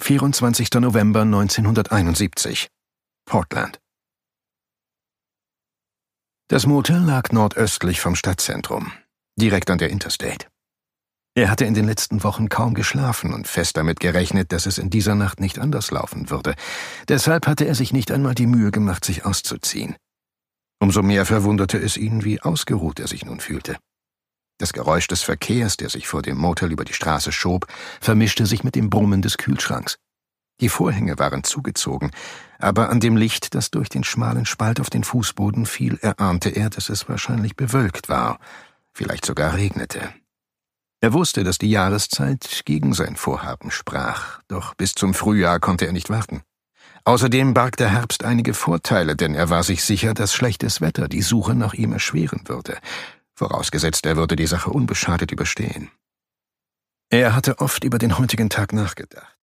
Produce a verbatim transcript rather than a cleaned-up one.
vierundzwanzigster November neunzehnhunderteinundsiebzig. Portland. Das Motel lag nordöstlich vom Stadtzentrum, direkt an der Interstate. Er hatte in den letzten Wochen kaum geschlafen und fest damit gerechnet, dass es in dieser Nacht nicht anders laufen würde. Deshalb hatte er sich nicht einmal die Mühe gemacht, sich auszuziehen. Umso mehr verwunderte es ihn, wie ausgeruht er sich nun fühlte. Das Geräusch des Verkehrs, der sich vor dem Motel über die Straße schob, vermischte sich mit dem Brummen des Kühlschranks. Die Vorhänge waren zugezogen, aber an dem Licht, das durch den schmalen Spalt auf den Fußboden fiel, erahnte er, dass es wahrscheinlich bewölkt war, vielleicht sogar regnete. Er wusste, dass die Jahreszeit gegen sein Vorhaben sprach, doch bis zum Frühjahr konnte er nicht warten. Außerdem barg der Herbst einige Vorteile, denn er war sich sicher, dass schlechtes Wetter die Suche nach ihm erschweren würde, vorausgesetzt er würde die Sache unbeschadet überstehen. Er hatte oft über den heutigen Tag nachgedacht.